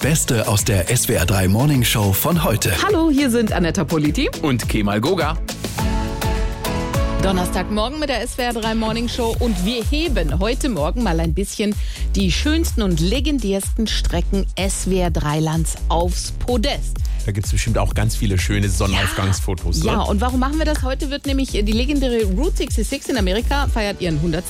Beste aus der SWR 3 Morning Show von heute. Hallo, hier sind Anetta Politi und Kemal Goga. Donnerstagmorgen mit der SWR 3 Morning Show und wir heben heute Morgen mal ein bisschen die schönsten und legendärsten Strecken SWR 3 Lands aufs Podest. Da gibt es bestimmt auch ganz viele schöne Sonnenaufgangsfotos. Ja, oder? Und warum machen wir das? Heute wird nämlich die legendäre Route 66 in Amerika feiert ihren 100.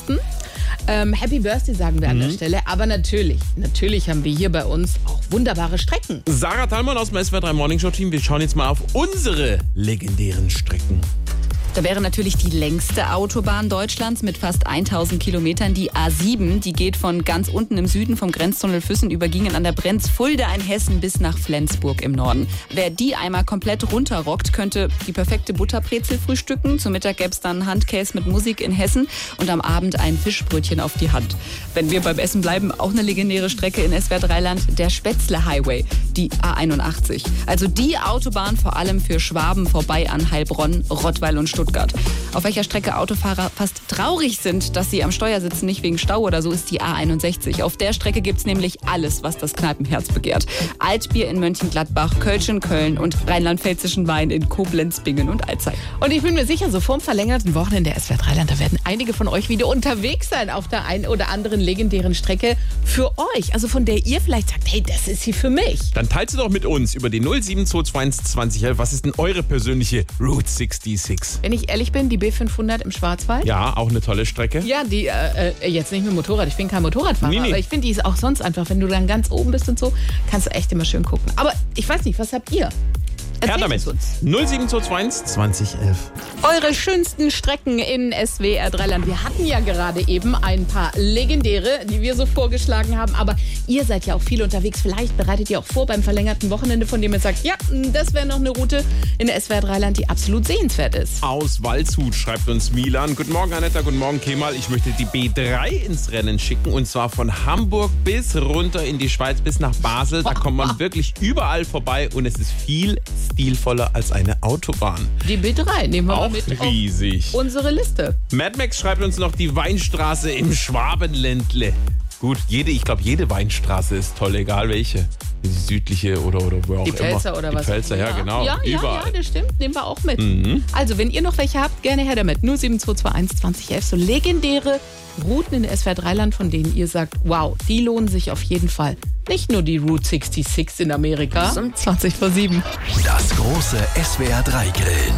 Happy Birthday sagen wir an der Stelle. Aber natürlich haben wir hier bei uns auch wunderbare Strecken. Sarah Thalmann aus dem SWR 3 Morning Show Team. Wir schauen jetzt mal auf unsere legendären Strecken. Da wäre natürlich die längste Autobahn Deutschlands mit fast 1000 Kilometern, die A7. Die geht von ganz unten im Süden vom Grenztunnel Füssen über Gingen an der Brenz, Fulda in Hessen bis nach Flensburg im Norden. Wer die einmal komplett runterrockt, könnte die perfekte Butterbrezel frühstücken. Zum Mittag gäbe es dann Handkäse mit Musik in Hessen und am Abend ein Fischbrötchen auf die Hand. Wenn wir beim Essen bleiben, auch eine legendäre Strecke in SWR 3 Land, der Spätzle Highway, die A81. Also die Autobahn vor allem für Schwaben vorbei an Heilbronn, Rottweil und Stuttgart. Auf welcher Strecke Autofahrer fast traurig sind, dass sie am Steuer sitzen, nicht wegen Stau oder so, ist die A61. Auf der Strecke gibt's nämlich alles, was das Kneipenherz begehrt. Altbier in Mönchengladbach, Kölsch in Köln und rheinland-pfälzischen Wein in Koblenz, Bingen und Alzey. Und ich bin mir sicher, so vorm verlängerten Wochenende der SWR 3 Land, da werden einige von euch wieder unterwegs sein auf der einen oder anderen legendären Strecke für euch. Also von der ihr vielleicht sagt, hey, das ist sie für mich. Dann teilt sie doch mit uns über die 07221 2011. Was ist denn eure persönliche Route 66? Wenn ich ehrlich bin, die B500 im Schwarzwald. Ja, auch eine tolle Strecke. Ja, die jetzt nicht mit Motorrad. Ich bin kein Motorradfahrer, Nee. aber ich finde, die ist auch sonst einfach, wenn du dann ganz oben bist und so, kannst du echt immer schön gucken. Aber ich weiß nicht, was habt ihr? Her damit. Es uns. 07221 2011. Eure schönsten Strecken in SWR 3 Land. Wir hatten ja gerade eben ein paar legendäre, die wir so vorgeschlagen haben. Aber ihr seid ja auch viel unterwegs. Vielleicht bereitet ihr auch vor beim verlängerten Wochenende, von dem ihr sagt, ja, das wäre noch eine Route in der SWR 3 Land, die absolut sehenswert ist. Aus Waldshut schreibt uns Milan. Guten Morgen, Anetta. Guten Morgen, Kemal. Ich möchte die B3 ins Rennen schicken. Und zwar von Hamburg bis runter in die Schweiz, bis nach Basel. Da kommt man wirklich überall vorbei. Und es ist viel stilvoller als eine Autobahn. Die B3 nehmen wir Auch mal mit riesig. auf unsere Liste. Mad Max schreibt uns noch die Weinstraße im Schwabenländle. Gut, ich glaube, jede Weinstraße ist toll, egal welche. Die südliche oder wo auch Die immer. Pfälzer oder was? Die Pfälzer, ja, genau. Ja, überall. das stimmt. Nehmen wir auch mit. Also, wenn ihr noch welche habt, gerne her damit. 07221 2011. So legendäre Routen in SWR 3 Land, von denen ihr sagt, wow, die lohnen sich auf jeden Fall. Nicht nur die Route 66 in Amerika. 20 vor 7. Das große SWR 3 Grillen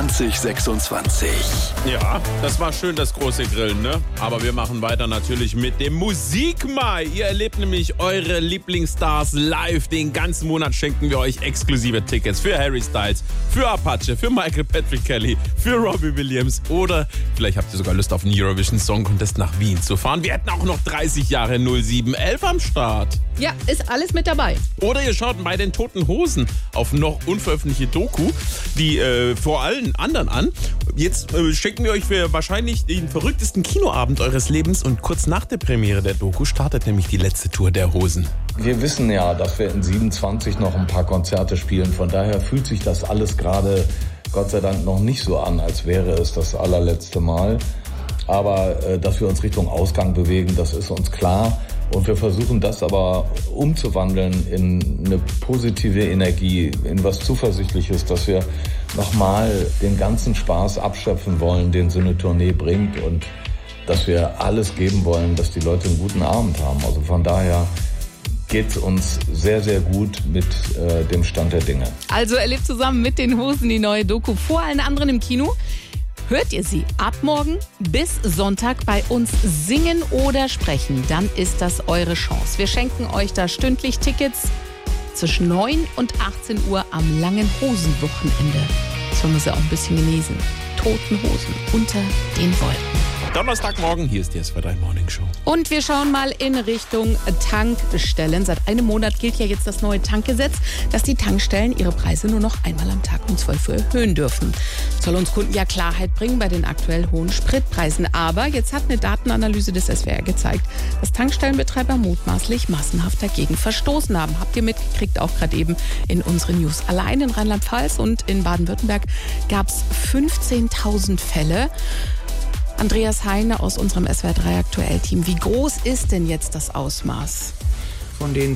2026. Ja, das war schön, das große Grillen, ne? Aber wir machen weiter natürlich mit dem Musikmai. Ihr erlebt nämlich eure Lieblingsstars live. Den ganzen Monat schenken wir euch exklusive Tickets für Harry Styles, für Apache, für Michael Patrick Kelly, für Robbie Williams oder vielleicht habt ihr sogar Lust auf einen Eurovision Song Contest nach Wien zu fahren. Wir hätten auch noch 30 Jahre 0711 am Start. Ja, ist alles mit dabei. Oder ihr schaut bei den Toten Hosen auf noch unveröffentlichte Doku, die vor allen anderen an. Jetzt schenken wir euch für wahrscheinlich den verrücktesten Kinoabend eures Lebens und kurz nach der Premiere der Doku startet nämlich die letzte Tour der Hosen. Wir wissen ja, dass wir in 27 noch ein paar Konzerte spielen. Von daher fühlt sich das alles gerade Gott sei Dank noch nicht so an, als wäre es das allerletzte Mal. Aber dass wir uns Richtung Ausgang bewegen, das ist uns klar. Und wir versuchen das aber umzuwandeln in eine positive Energie, in was Zuversichtliches, dass wir nochmal den ganzen Spaß abschöpfen wollen, den so eine Tournee bringt und dass wir alles geben wollen, dass die Leute einen guten Abend haben. Also von daher geht's uns sehr, sehr gut mit dem Stand der Dinge. Also erlebt zusammen mit den Hosen die neue Doku vor allen anderen im Kino. Hört ihr sie ab morgen bis Sonntag bei uns singen oder sprechen, dann ist das eure Chance. Wir schenken euch da stündlich Tickets zwischen 9 und 18 Uhr am langen Hosenwochenende. Das wollen wir sie auch ein bisschen genießen. Toten Hosen unter den Wolken. Donnerstagmorgen, hier ist die SWR 3 Morning Show. Und wir schauen mal in Richtung Tankstellen. Seit einem Monat gilt ja jetzt das neue Tankgesetz, dass die Tankstellen ihre Preise nur noch einmal am Tag um 12 Uhr erhöhen dürfen. Soll uns Kunden ja Klarheit bringen bei den aktuell hohen Spritpreisen. Aber jetzt hat eine Datenanalyse des SWR gezeigt, dass Tankstellenbetreiber mutmaßlich massenhaft dagegen verstoßen haben. Habt ihr mitgekriegt, auch gerade eben in unseren News. Allein in Rheinland-Pfalz und in Baden-Württemberg gab es 15.000 Fälle. Andreas Heine aus unserem SWR 3 Aktuell-Team. Wie groß ist denn jetzt das Ausmaß? von den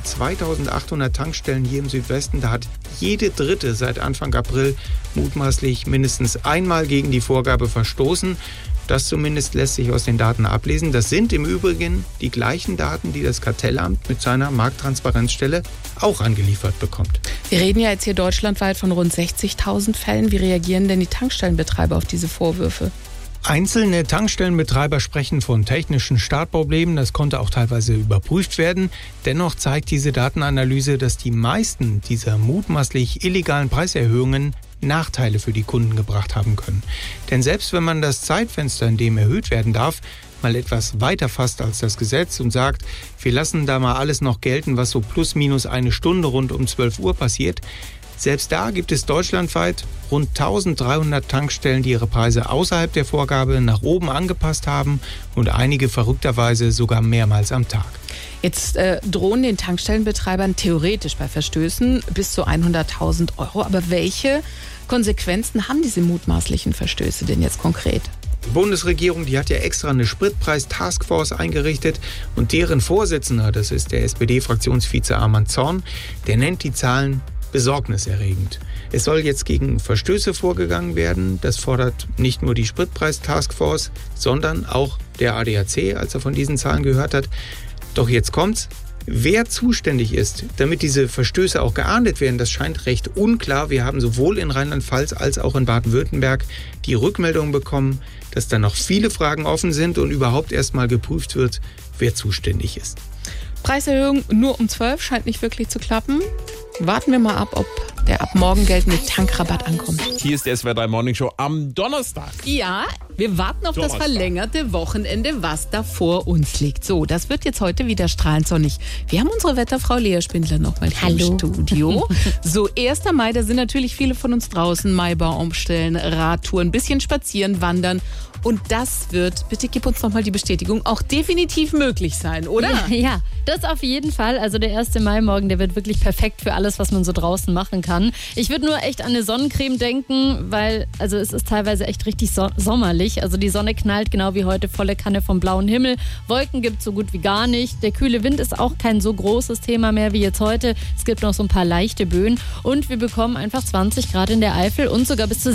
2800 Tankstellen hier im Südwesten, da hat jede dritte seit Anfang April mutmaßlich mindestens einmal gegen die Vorgabe verstoßen. Das zumindest lässt sich aus den Daten ablesen. Das sind im Übrigen die gleichen Daten, die das Kartellamt mit seiner Markttransparenzstelle auch angeliefert bekommt. Wir reden ja jetzt hier deutschlandweit von rund 60.000 Fällen. Wie reagieren denn die Tankstellenbetreiber auf diese Vorwürfe? Einzelne Tankstellenbetreiber sprechen von technischen Startproblemen. Das konnte auch teilweise überprüft werden. Dennoch zeigt diese Datenanalyse, dass die meisten dieser mutmaßlich illegalen Preiserhöhungen Nachteile für die Kunden gebracht haben können. Denn selbst wenn man das Zeitfenster, in dem erhöht werden darf, mal etwas weiter fasst als das Gesetz und sagt, wir lassen da mal alles noch gelten, was so plus minus eine Stunde rund um 12 Uhr passiert, selbst da gibt es deutschlandweit rund 1300 Tankstellen, die ihre Preise außerhalb der Vorgabe nach oben angepasst haben und einige verrückterweise sogar mehrmals am Tag. Jetzt drohen den Tankstellenbetreibern theoretisch bei Verstößen bis zu 100.000 Euro. Aber welche Konsequenzen haben diese mutmaßlichen Verstöße denn jetzt konkret? Die Bundesregierung, die hat ja extra eine Spritpreis-Taskforce eingerichtet und deren Vorsitzender, das ist der SPD-Fraktionsvize Arman Zorn, der nennt die Zahlen besorgniserregend. Es soll jetzt gegen Verstöße vorgegangen werden. Das fordert nicht nur die Spritpreis-Taskforce, sondern auch der ADAC, als er von diesen Zahlen gehört hat. Doch jetzt kommt's. Wer zuständig ist, damit diese Verstöße auch geahndet werden, das scheint recht unklar. Wir haben sowohl in Rheinland-Pfalz als auch in Baden-Württemberg die Rückmeldung bekommen, dass da noch viele Fragen offen sind und überhaupt erstmal geprüft wird, wer zuständig ist. Preiserhöhung nur um 12 scheint nicht wirklich zu klappen. Warten wir mal ab, ob der ab morgen geltende Tankrabatt ankommt. Hier ist die SWR 3 Morning Show am Donnerstag. Ja, wir warten auf das verlängerte Wochenende, was da vor uns liegt. So, das wird jetzt heute wieder strahlend sonnig. Wir haben unsere Wetterfrau Lea Spindler nochmal im Studio. So, 1. Mai, da sind natürlich viele von uns draußen. Maibaum umstellen, Radtouren, ein bisschen spazieren, wandern. Und das wird, bitte gib uns nochmal die Bestätigung, auch definitiv möglich sein, oder? Ja, das auf jeden Fall. Also der 1. Mai-Morgen, der wird wirklich perfekt für alles, was man so draußen machen kann. Ich würde nur echt an eine Sonnencreme denken, weil also es ist teilweise echt richtig sommerlich. Also die Sonne knallt genau wie heute volle Kanne vom blauen Himmel. Wolken gibt es so gut wie gar nicht. Der kühle Wind ist auch kein so großes Thema mehr wie jetzt heute. Es gibt noch so ein paar leichte Böen. Und wir bekommen einfach 20 Grad in der Eifel und sogar bis zu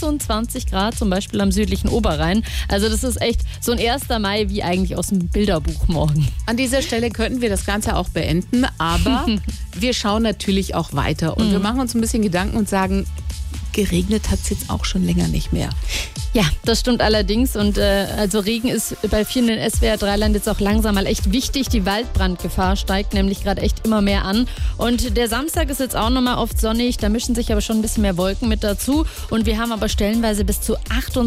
26 Grad, zum Beispiel am südlichen Oberrhein. Also das ist echt so ein 1. Mai wie eigentlich aus dem Bilderbuch morgen. An dieser Stelle könnten wir das Ganze auch beenden, aber wir schauen natürlich auch weiter und wir machen uns ein bisschen Gedanken und sagen, geregnet hat es jetzt auch schon länger nicht mehr. Ja, das stimmt allerdings und also Regen ist bei vielen in SWR-3-Land jetzt auch langsam mal echt wichtig. Die Waldbrandgefahr steigt nämlich gerade echt immer mehr an und der Samstag ist jetzt auch nochmal oft sonnig, da mischen sich aber schon ein bisschen mehr Wolken mit dazu und wir haben aber stellenweise bis zu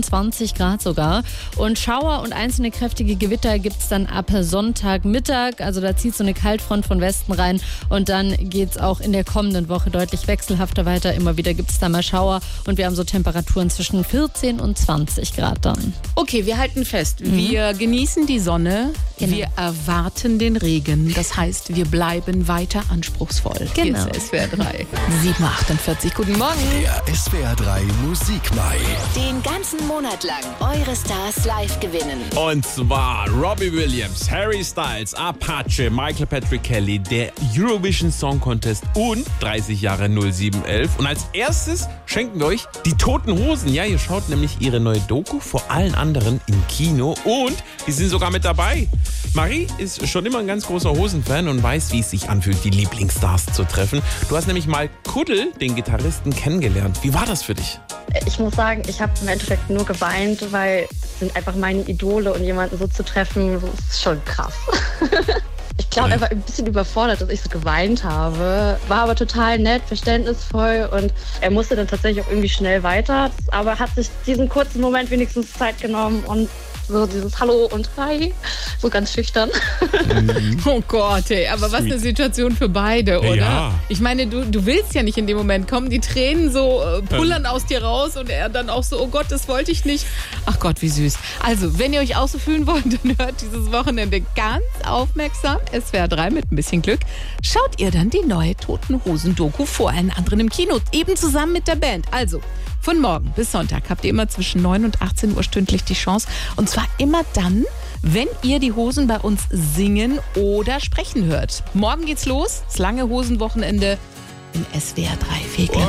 28 Grad sogar und Schauer und einzelne kräftige Gewitter gibt es dann ab Sonntagmittag, also da zieht so eine Kaltfront von Westen rein und dann geht es auch in der kommenden Woche deutlich wechselhafter weiter. Immer wieder gibt es da mal Schauer und wir haben so Temperaturen zwischen 14 und 20 Grad dann. Okay, wir halten fest. Wir genießen die Sonne. Genau. Wir erwarten den Regen. Das heißt, wir bleiben weiter anspruchsvoll. Genau. Hier ist SWR 3. 7:48. Guten Morgen. Der SWR 3 Musikmai. Den ganzen Monat lang eure Stars live gewinnen. Und zwar Robbie Williams, Harry Styles, Apache, Michael Patrick Kelly, der Eurovision Song Contest und 30 Jahre 0711. Und als erstes schenken wir euch die Toten Hosen. Ja, ihr schaut nämlich ihre neue Doku vor allen anderen im Kino und die sind sogar mit dabei. Marie ist schon immer ein ganz großer Hosen-Fan und weiß, wie es sich anfühlt, die Lieblingsstars zu treffen. Du hast nämlich mal Kuddel, den Gitarristen, kennengelernt. Wie war das für dich? Ich muss sagen, ich habe im Endeffekt nur geweint, weil es sind einfach meine Idole und jemanden so zu treffen, das ist schon krass. Ich glaube, er war ein bisschen überfordert, dass ich so geweint habe. War aber total nett, verständnisvoll und er musste dann tatsächlich auch irgendwie schnell weiter. Aber hat sich diesen kurzen Moment wenigstens Zeit genommen und so dieses Hallo und Hi, so ganz schüchtern. Oh Gott, ey, aber was eine Situation für beide, oder? Ja. Ich meine, du willst ja nicht in dem Moment kommen, die Tränen so pullern aus dir raus und er dann auch so, oh Gott, das wollte ich nicht. Ach Gott, wie süß. Also, wenn ihr euch auch so fühlen wollt, dann hört dieses Wochenende ganz aufmerksam SWR 3 mit ein bisschen Glück. Schaut ihr dann die neue Toten Hosen-Doku vor allen anderen im Kino, eben zusammen mit der Band. Also, von morgen bis Sonntag habt ihr immer zwischen 9 und 18 Uhr stündlich die Chance, uns zwar immer dann, wenn ihr die Hosen bei uns singen oder sprechen hört. Morgen geht's los, das lange Hosenwochenende in SWR 3. Viel Glück.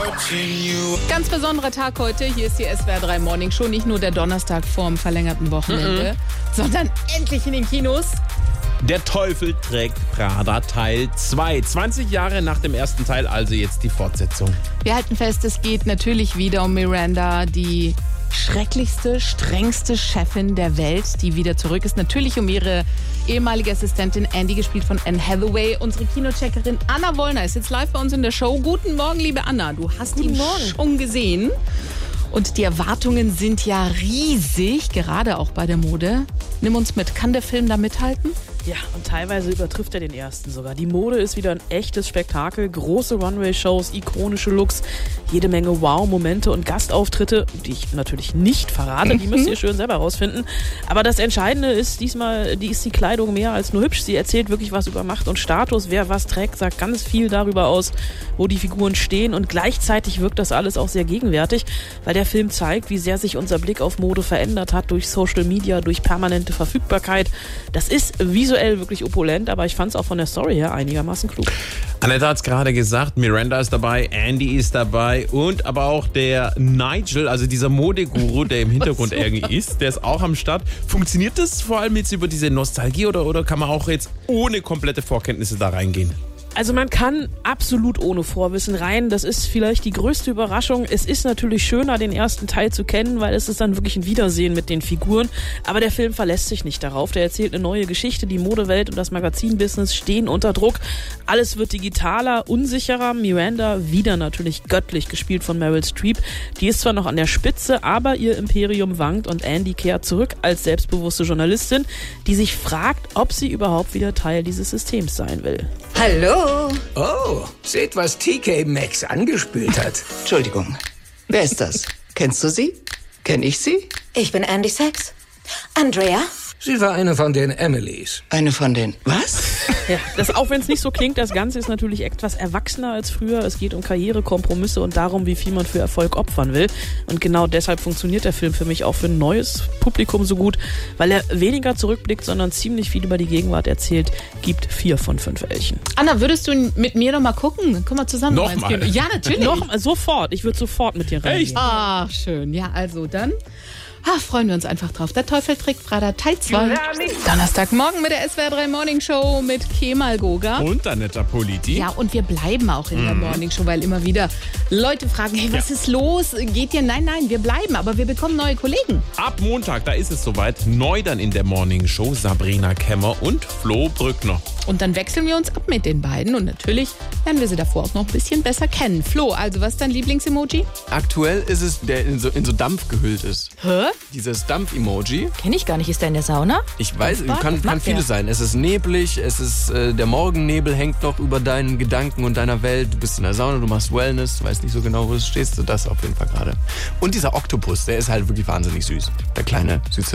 Ganz besonderer Tag heute. Hier ist die SWR 3 Morning Show. Nicht nur der Donnerstag vorm verlängerten Wochenende, sondern endlich in den Kinos. Der Teufel trägt Prada Teil 2. 20 Jahre nach dem ersten Teil, also jetzt die Fortsetzung. Wir halten fest, es geht natürlich wieder um Miranda, die schrecklichste, strengste Chefin der Welt, die wieder zurück ist. Natürlich um ihre ehemalige Assistentin Andy, gespielt von Anne Hathaway. Unsere Kinocheckerin Anna Wollner ist jetzt live bei uns in der Show. Guten Morgen, liebe Anna. Du hast ihn schon gesehen. Und die Erwartungen sind ja riesig, gerade auch bei der Mode. Nimm uns mit. Kann der Film da mithalten? Ja, und teilweise übertrifft er den ersten sogar. Die Mode ist wieder ein echtes Spektakel. Große Runway-Shows, ikonische Looks, jede Menge Wow-Momente und Gastauftritte, die ich natürlich nicht verrate. Die müsst ihr schön selber rausfinden. Aber das Entscheidende ist diesmal, ist die Kleidung mehr als nur hübsch. Sie erzählt wirklich was über Macht und Status. Wer was trägt, sagt ganz viel darüber aus, wo die Figuren stehen. Und gleichzeitig wirkt das alles auch sehr gegenwärtig, weil der Film zeigt, wie sehr sich unser Blick auf Mode verändert hat durch Social Media, durch permanente Verfügbarkeit. Das ist visuell wirklich opulent, aber ich fand es auch von der Story her einigermaßen klug. Annette hat es gerade gesagt, Miranda ist dabei, Andy ist dabei und aber auch der Nigel, also dieser Modeguru, der im Hintergrund irgendwie ist, der ist auch am Start. Funktioniert das vor allem jetzt über diese Nostalgie oder kann man auch jetzt ohne komplette Vorkenntnisse da reingehen? Also man kann absolut ohne Vorwissen rein. Das ist vielleicht die größte Überraschung. Es ist natürlich schöner, den ersten Teil zu kennen, weil es ist dann wirklich ein Wiedersehen mit den Figuren. Aber der Film verlässt sich nicht darauf. Der erzählt eine neue Geschichte. Die Modewelt und das Magazinbusiness stehen unter Druck. Alles wird digitaler, unsicherer. Miranda, wieder natürlich göttlich, gespielt von Meryl Streep. Die ist zwar noch an der Spitze, aber ihr Imperium wankt und Andy kehrt zurück als selbstbewusste Journalistin, die sich fragt, ob sie überhaupt wieder Teil dieses Systems sein will. Hallo. Oh, seht, was TK Maxx angespült hat. Entschuldigung, wer ist das? Kennst du sie? Kenn ich sie? Ich bin Andy Sachs. Andrea? Sie war eine von den Emilys. Eine von den... Was? Ja, auch wenn es nicht so klingt, das Ganze ist natürlich etwas erwachsener als früher. Es geht um Karriere, Kompromisse und darum, wie viel man für Erfolg opfern will. Und genau deshalb funktioniert der Film für mich auch für ein neues Publikum so gut, weil er weniger zurückblickt, sondern ziemlich viel über die Gegenwart erzählt. Gibt 4 von 5 Elchen. Anna, würdest du mit mir noch mal gucken? Dann können wir zusammen noch mal ins Kino. Ja, natürlich. Sofort. Ich würde sofort mit dir rein. Echt? Ach, schön. Ja, also dann... freuen wir uns einfach drauf. Der Teufel trägt Prada Teil 2. Donnerstagmorgen mit der SWR 3 Morning Show mit Kemal Goga. Und Annette Politi. Ja, und wir bleiben auch in der Morning Show, weil immer wieder Leute fragen, hey, was ist los? Geht ihr? Nein, wir bleiben, aber wir bekommen neue Kollegen. Ab Montag, da ist es soweit. Neu dann in der Morning Show Sabrina Kemmer und Flo Brückner. Und dann wechseln wir uns ab mit den beiden und natürlich lernen wir sie davor auch noch ein bisschen besser kennen. Flo, also was ist dein Lieblingsemoji? Aktuell ist es, der in so Dampf gehüllt ist. Hä? Dieses Dampf-Emoji. Kenn ich gar nicht. Ist der in der Sauna? Ich weiß, kann vieles sein. Es ist neblig, es ist der Morgennebel hängt noch über deinen Gedanken und deiner Welt. Du bist in der Sauna, du machst Wellness, du weißt nicht so genau, wo du stehst. Das auf jeden Fall gerade. Und dieser Oktopus, der ist halt wirklich wahnsinnig süß. Der kleine, süße...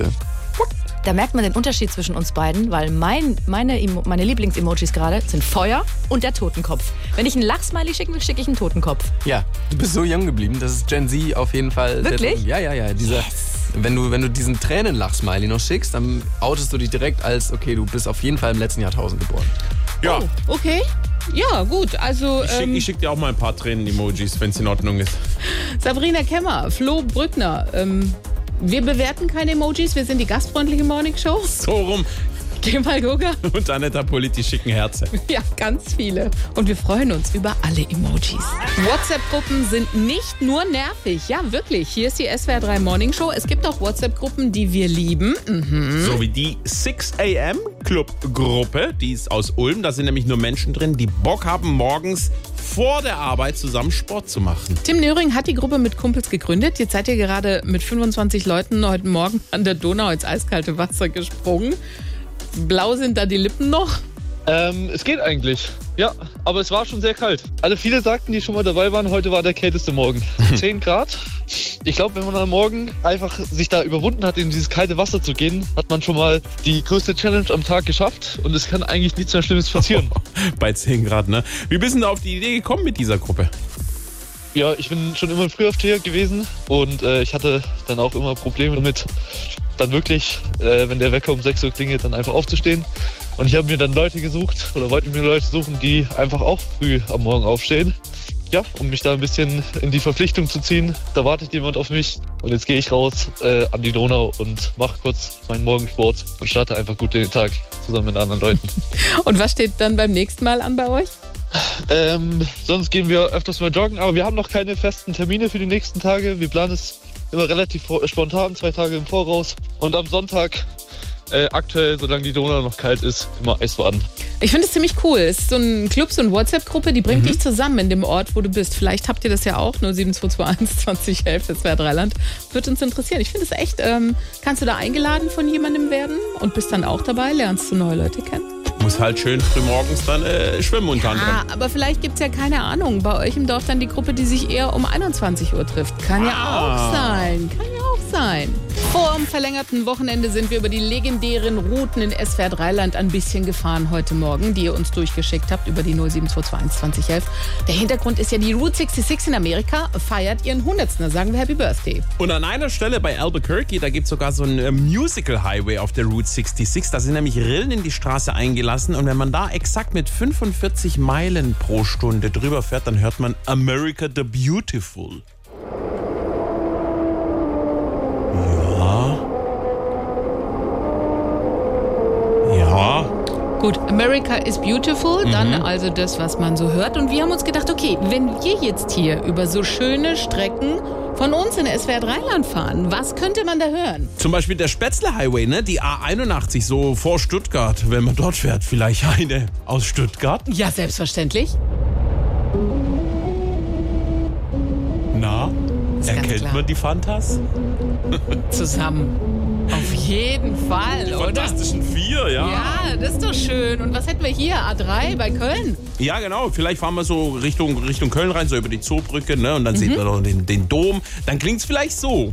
Da merkt man den Unterschied zwischen uns beiden, weil meine Lieblings-Emojis gerade sind Feuer und der Totenkopf. Wenn ich einen Lachsmiley schicken will, schicke ich einen Totenkopf. Ja, du bist so jung geblieben. Das ist Gen Z auf jeden Fall. Wirklich? Ja. Dieser, wenn du diesen Tränenlach-Smiley noch schickst, dann outest du dich direkt als, okay, du bist auf jeden Fall im letzten Jahrtausend geboren. Ja. Oh, okay. Ja, gut, also... Ich schick dir auch mal ein paar Tränen-Emojis, wenn es in Ordnung ist. Sabrina Kemmer, Flo Brückner, wir bewerten keine Emojis, wir sind die gastfreundliche Morning Show. So rum. Kemal Goga. Und Annette Politi schicken Herzen. Ja, ganz viele. Und wir freuen uns über alle Emojis. WhatsApp-Gruppen sind nicht nur nervig. Ja, wirklich. Hier ist die SWR 3 Morning Show. Es gibt auch WhatsApp-Gruppen, die wir lieben. So wie die 6 AM Club-Gruppe. Die ist aus Ulm. Da sind nämlich nur Menschen drin, die Bock haben, morgens vor der Arbeit zusammen Sport zu machen. Tim Nöring hat die Gruppe mit Kumpels gegründet. Jetzt seid ihr gerade mit 25 Leuten heute Morgen an der Donau ins eiskalte Wasser gesprungen. Blau sind da die Lippen noch? Es geht eigentlich, ja, aber es war schon sehr kalt. Also viele sagten, die schon mal dabei waren, heute war der kälteste Morgen. 10 Grad. Ich glaube, wenn man am Morgen einfach sich da überwunden hat, in dieses kalte Wasser zu gehen, hat man schon mal die größte Challenge am Tag geschafft und es kann eigentlich nichts mehr Schlimmes passieren. Bei 10 Grad, ne? Wie bist du da auf die Idee gekommen mit dieser Gruppe? Ja, ich bin schon immer ein Frühaufsteher gewesen und ich hatte dann auch immer Probleme mit dann wirklich, wenn der Wecker um 6 Uhr klingelt, dann einfach aufzustehen. Und ich habe mir dann Leute gesucht oder wollte mir Leute suchen, die einfach auch früh am Morgen aufstehen. Ja, um mich da ein bisschen in die Verpflichtung zu ziehen. Da wartet jemand auf mich und jetzt gehe ich raus an die Donau und mache kurz meinen Morgensport und starte einfach gut den Tag zusammen mit anderen Leuten. Und was steht dann beim nächsten Mal an bei euch? Sonst gehen wir öfters mal joggen, aber wir haben noch keine festen Termine für die nächsten Tage. Wir planen es immer relativ spontan, 2 Tage im Voraus. Und am Sonntag aktuell, solange die Donau noch kalt ist, immer Eisbaden. Ich finde es ziemlich cool. Es ist so ein Club, so eine WhatsApp-Gruppe, die bringt dich zusammen in dem Ort, wo du bist. Vielleicht habt ihr das ja auch, 07221 2011, das wäre Dreiland. Würde uns interessieren. Ich finde es echt, kannst du da eingeladen von jemandem werden und bist dann auch dabei, lernst du neue Leute kennen? Muss halt schön früh morgens dann schwimmen unter anderem. Ah, aber vielleicht gibt es ja keine Ahnung. Bei euch im Dorf dann die Gruppe, die sich eher um 21 Uhr trifft. Kann ja auch sein. Vor dem verlängerten Wochenende sind wir über die legendären Routen in SWR Dreiland ein bisschen gefahren heute Morgen, die ihr uns durchgeschickt habt über die 07221 2011. Der Hintergrund ist ja, die Route 66 in Amerika feiert ihren 100. Da sagen wir Happy Birthday. Und an einer Stelle bei Albuquerque, da gibt es sogar so einen Musical Highway auf der Route 66. Da sind nämlich Rillen in die Straße eingelassen. Und wenn man da exakt mit 45 Meilen pro Stunde drüber fährt, dann hört man America the Beautiful. Ja. Gut, America is beautiful, dann also das, was man so hört. Und wir haben uns gedacht, okay, wenn wir jetzt hier über so schöne Strecken von uns in SWR Dreiland fahren, was könnte man da hören? Zum Beispiel der Spätzle Highway, ne? Die A81, so vor Stuttgart. Wenn man dort fährt, vielleicht eine aus Stuttgart? Ja, selbstverständlich. Na, erkennt man die Fantas? Zusammen. Auf jeden Fall, oder? Fantastischen 4, ja. Ja, das ist doch schön. Und was hätten wir hier? A3 bei Köln? Ja, genau. Vielleicht fahren wir so Richtung Köln rein, so über die Zoobrücke, ne? Und dann sieht man noch den Dom. Dann klingt's vielleicht so.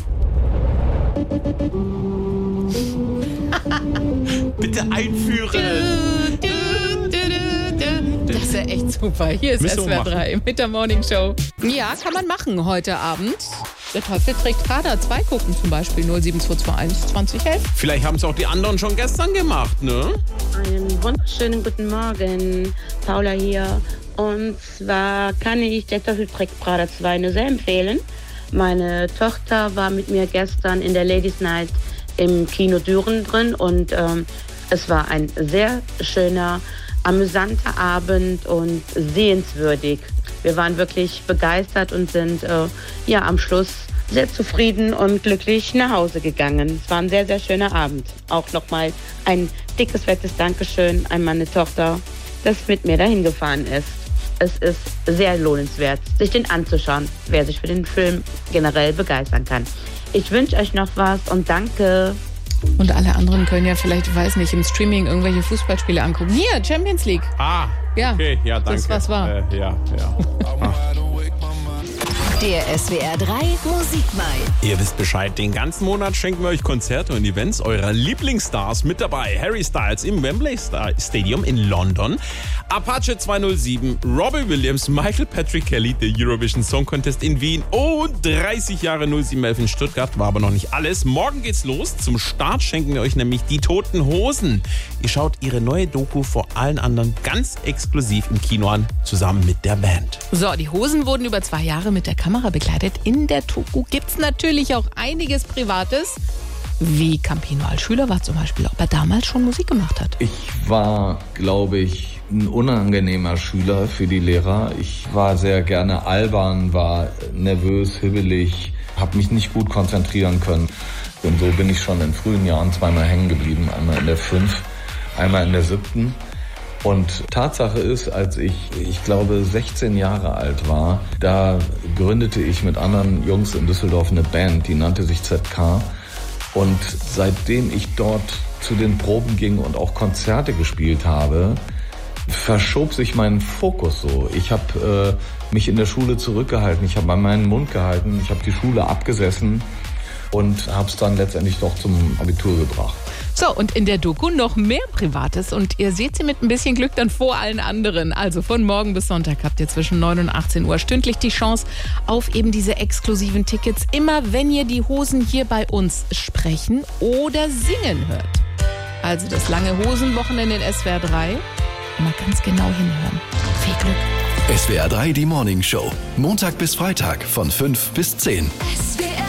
Bitte einführen. Das ist ja echt super. Hier ist SWR 3 mit der Morning Show. Ja, kann man machen heute Abend. Der Teufel trägt Prada. 2 gucken zum Beispiel 07221 2011. Vielleicht haben es auch die anderen schon gestern gemacht, ne? Einen wunderschönen guten Morgen. Paula hier. Und zwar kann ich Der Teufel trägt Prada 2 nur sehr empfehlen. Meine Tochter war mit mir gestern in der Ladies Night im Kino Düren drin und es war ein sehr schöner, amüsanter Abend und sehenswürdig. Wir waren wirklich begeistert und sind am Schluss sehr zufrieden und glücklich nach Hause gegangen. Es war ein sehr, sehr schöner Abend. Auch nochmal ein dickes, fettes Dankeschön an meine Tochter, das mit mir dahin gefahren ist. Es ist sehr lohnenswert, sich den anzuschauen, wer sich für den Film generell begeistern kann. Ich wünsche euch noch was und danke. Und alle anderen können ja vielleicht, ich weiß nicht, im Streaming irgendwelche Fußballspiele angucken. Hier, Champions League. Ah, ja, okay, ja, danke. Das was war. Ja. Der SWR 3 Musikmai. Ihr wisst Bescheid, den ganzen Monat schenken wir euch Konzerte und Events eurer Lieblingsstars mit dabei. Harry Styles im Wembley Stadium in London, Apache 207, Robbie Williams, Michael Patrick Kelly, der Eurovision Song Contest in Wien und 30 Jahre 0711 in Stuttgart. War aber noch nicht alles. Morgen geht's los. Zum Start schenken wir euch nämlich die Toten Hosen. Ihr schaut ihre neue Doku vor allen anderen ganz exklusiv im Kino an, zusammen mit der Band. So, die Hosen wurden über 2 Jahre mit der Kamera begleitet. In der Doku gibt's natürlich auch einiges Privates. Wie Campino als Schüler war zum Beispiel, ob er damals schon Musik gemacht hat. Ich war, glaube ich, ein unangenehmer Schüler für die Lehrer. Ich war sehr gerne albern, war nervös, hibbelig, habe mich nicht gut konzentrieren können. Und so bin ich schon in frühen Jahren 2-mal hängen geblieben. Einmal in der 5, einmal in der 7. Und Tatsache ist, als ich glaube 16 Jahre alt war, da gründete ich mit anderen Jungs in Düsseldorf eine Band, die nannte sich ZK. Und seitdem ich dort zu den Proben ging und auch Konzerte gespielt habe, verschob sich mein Fokus so. Ich habe mich in der Schule zurückgehalten, ich habe an meinen Mund gehalten, ich habe die Schule abgesessen und habe es dann letztendlich doch zum Abitur gebracht. So, So, und in der Doku noch mehr Privates und ihr seht sie mit ein bisschen Glück dann vor allen anderen. Also von morgen bis Sonntag habt ihr zwischen 9 und 18 Uhr stündlich die Chance auf eben diese exklusiven Tickets. Immer wenn ihr die Hosen hier bei uns sprechen oder singen hört. Also das lange Hosenwochenende in SWR 3. Mal ganz genau hinhören. Viel Glück. SWR 3, die Morning Show. Montag bis Freitag von 5 bis 10. SWR